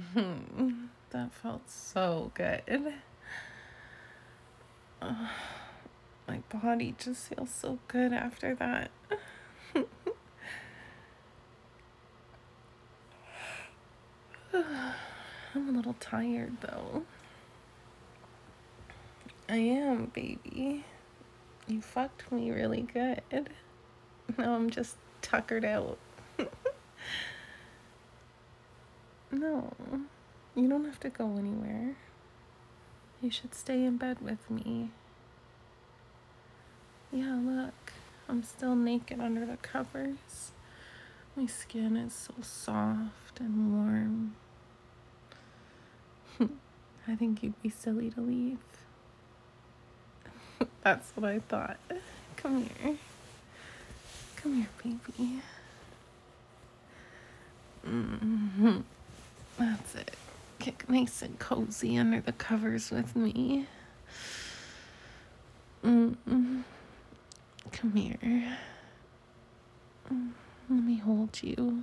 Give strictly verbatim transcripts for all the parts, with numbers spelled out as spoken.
That felt so good. Uh, my body just feels so good after that. I'm a little tired though. I am, baby. You fucked me really good. Now I'm just tuckered out. No, you don't have to go anywhere. You should stay in bed with me. Yeah, look, I'm still naked under the covers. My skin is so soft and warm. I think you'd be silly to leave. That's what I thought. Come here. Come here, baby. Mm-hmm. That's it. Get nice and cozy under the covers with me. Mm-mm. Come here. Mm. Let me hold you.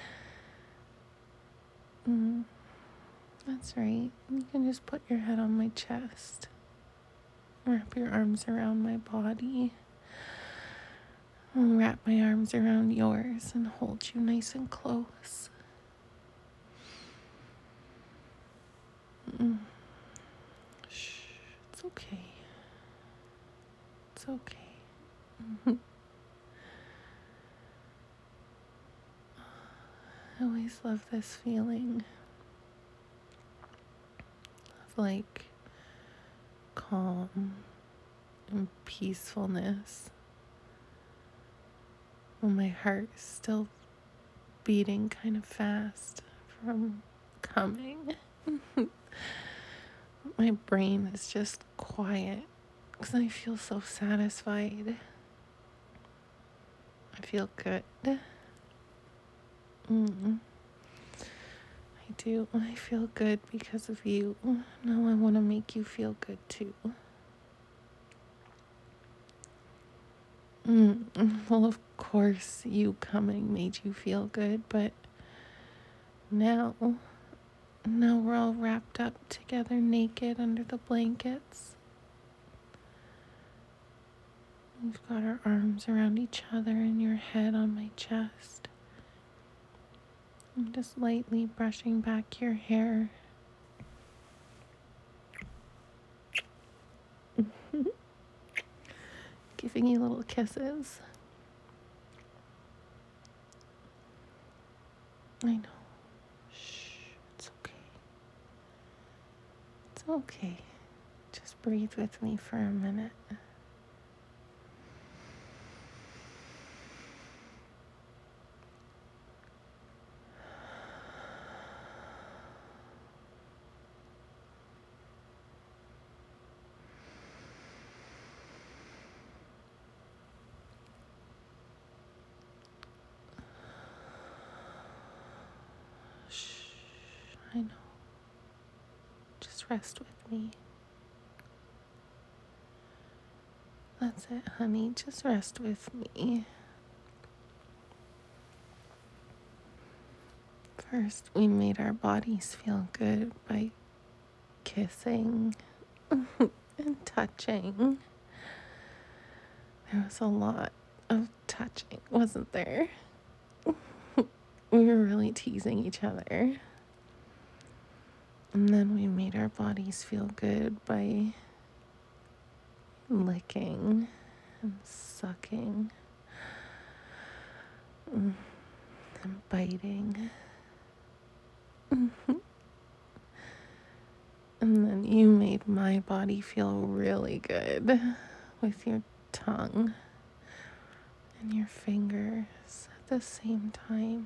Mm. That's right. You can just put your head on my chest. Wrap your arms around my body. I'll wrap my arms around yours and hold you nice and close. Mm. Shh, it's okay. It's okay. Mm-hmm. I always love this feeling of like calm and peacefulness when my heart is still beating kind of fast from coming. My brain is just quiet because I feel so satisfied. I feel good. Mm. I do. I feel good because of you. Now I want to make you feel good too. Mm. Well, of course, you coming made you feel good, but now, now we're all wrapped up together naked under the blankets. We've got our arms around each other and your head on my chest. I'm just lightly brushing back your hair. Giving you little kisses. I know. Shh, it's okay. It's okay. Just breathe with me for a minute. Shh, I know. Just rest with me. That's it, honey. Just rest with me. First, we made our bodies feel good by kissing and touching. There was a lot of touching, wasn't there? We were really teasing each other. And then we made our bodies feel good by licking and sucking and biting. And then you made my body feel really good with your tongue and your fingers at the same time.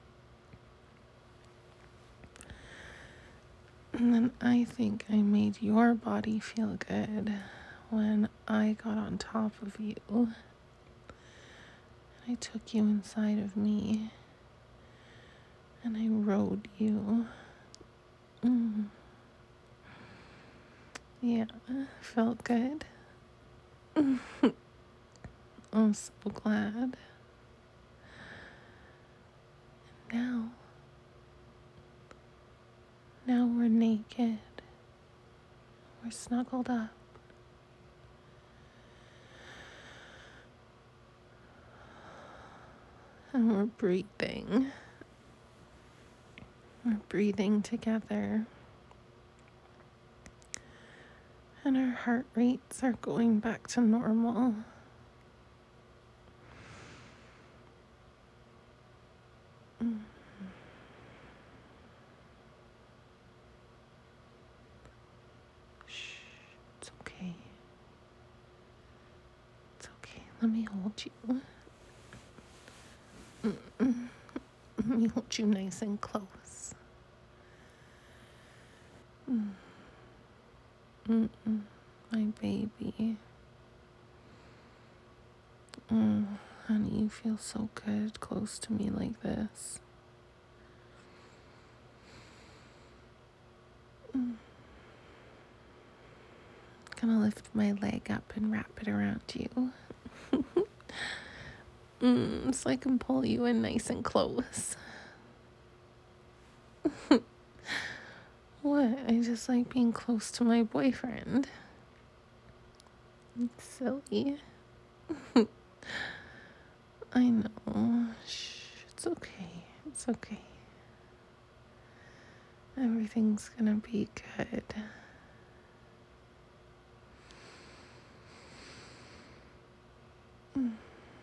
And then I think I made your body feel good when I got on top of you. And I took you inside of me and I rode you. Mm. Yeah, felt good. I'm so glad. And now, naked. We're snuggled up. And we're breathing. We're breathing together. And our heart rates are going back to normal. Mm. Shh, it's okay. It's okay. Let me hold you. Mm-mm. Let me hold you nice and close. Mm. Mm-mm. My baby. Mm. Honey, you feel so good close to me like this. Mm. Gonna lift my leg up and wrap it around you. mm, so I can pull you in nice and close. What? I just like being close to my boyfriend. It's silly. I know. Shh, it's okay. It's okay. Everything's gonna be good. Mm.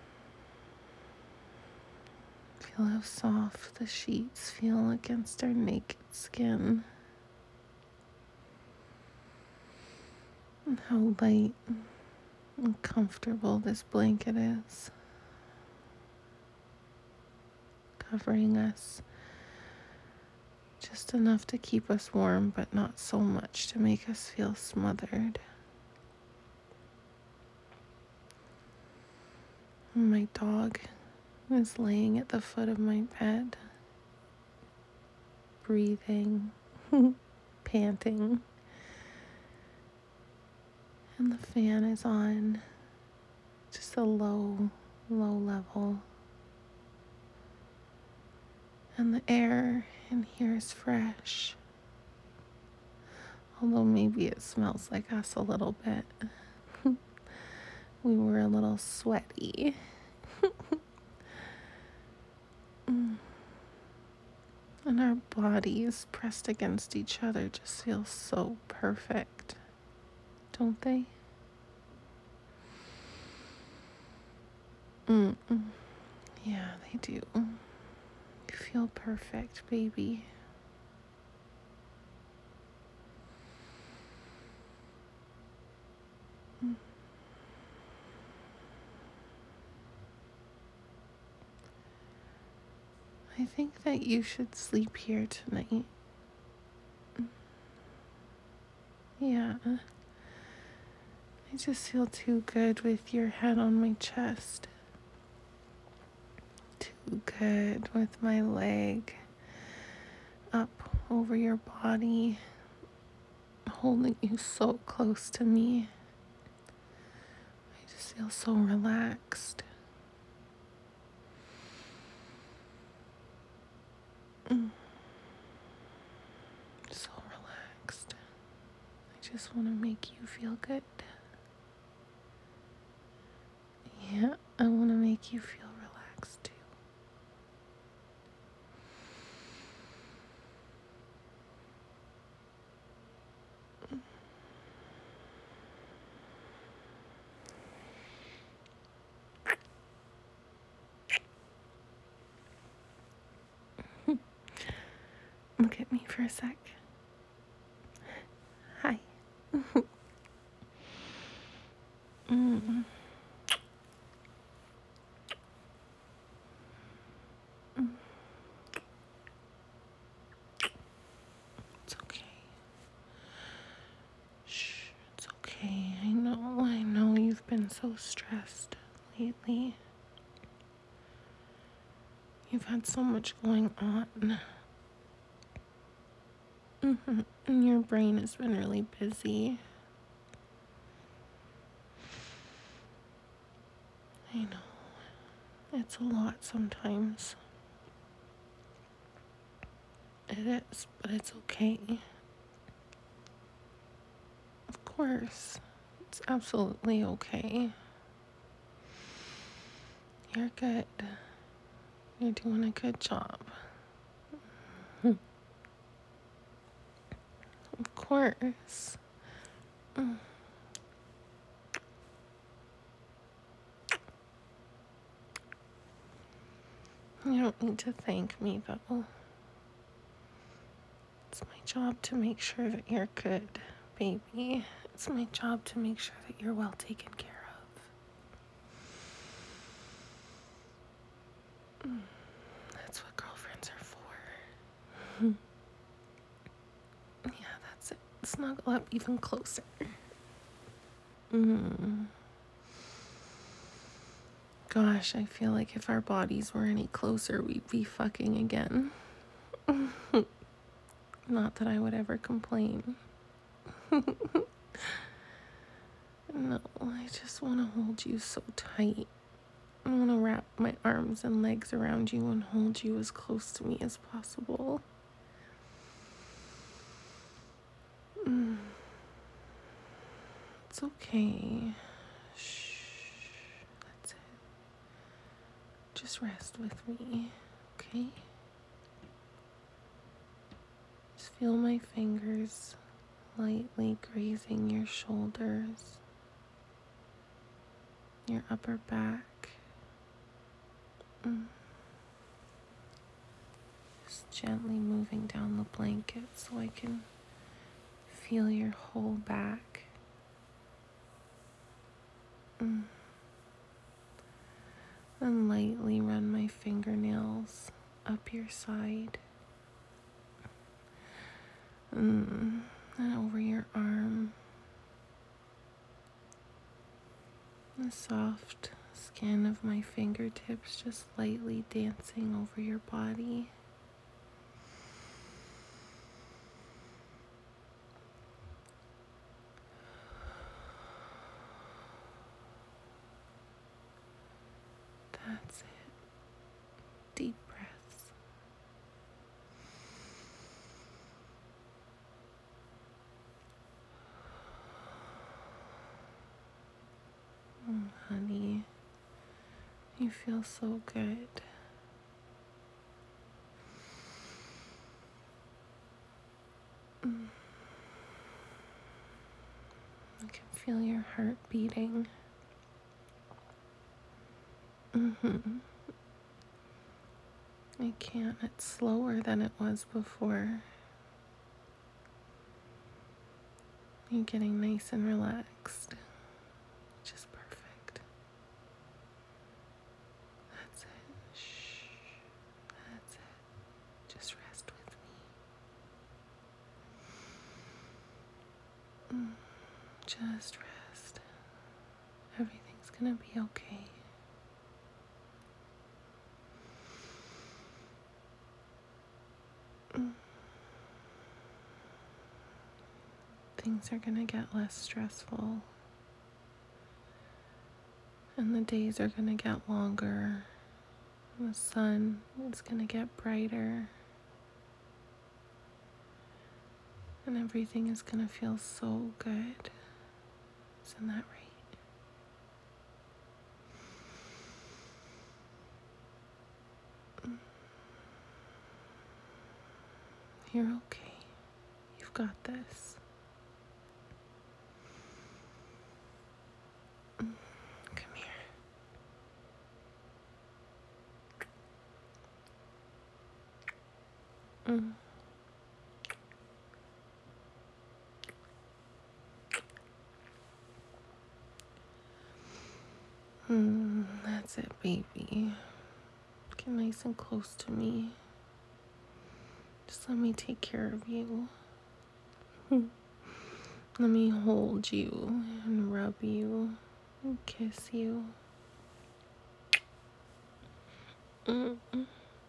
Feel how soft the sheets feel against our naked skin. And how light and comfortable this blanket is. Covering us just enough to keep us warm, but not so much to make us feel smothered. My dog is laying at the foot of my bed, breathing, panting, and the fan is on just a low, low level. And the air in here is fresh, although maybe it smells like us a little bit. We were a little sweaty. mm. And our bodies pressed against each other just feel so perfect, don't they? Mm-mm. Yeah, they do. You feel perfect, baby. Mm. I think that you should sleep here tonight. Yeah. I just feel too good with your head on my chest. Too good with my leg up over your body, holding you so close to me. I just feel so relaxed. Mm. So relaxed. I just want to make you feel good. Yeah, I want to make you feel relaxed too. Look at me for a sec. Hi. mm. Mm. It's okay. Shh, it's okay. I know, I know you've been so stressed lately. You've had so much going on. Mm-hmm. And your brain has been really busy. I know. It's a lot sometimes. It is, but it's okay. course. It's absolutely okay. You're good. You're doing a good job. Of course. You don't need to thank me, though. It's my job to make sure that you're good, baby. It's my job to make sure that you're well taken care of. That's what girlfriends are for. Yeah, that's it. Snuggle up even closer. Mm. Gosh, I feel like if our bodies were any closer, we'd be fucking again. Not that I would ever complain. No, I just want to hold you so tight. I want to wrap my arms and legs around you and hold you as close to me as possible. Mm. It's okay. Shh. That's it. Just rest with me, okay? Just feel my fingers lightly grazing your shoulders, your upper back. Mm. Just gently moving down the blanket so I can feel your whole back. Mm. And lightly run my fingernails up your side. Mm. And over your arm. The soft skin of my fingertips just lightly dancing over your body. That's it. Deep breaths. Oh, honey, you feel so good. Mm. I can feel your heart beating. Mm-hmm. I can't. It's slower than it was before. You're getting nice and relaxed, which is perfect. That's it. Shh. That's it. Just rest with me. Mm. Just rest. Everything's gonna be okay. Mm. Things are gonna get less stressful. And the days are gonna get longer. And the sun is gonna get brighter. And everything is gonna feel so good. Isn't that right? You're okay. You've got this. Come here. Mm. Mm, that's it, baby. Get nice and close to me. Just let me take care of you. Let me hold you and rub you and kiss you. Mm-mm.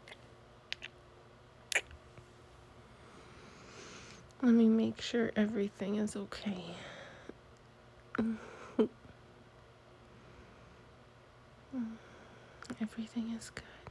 Let me make sure everything is okay. Everything is good.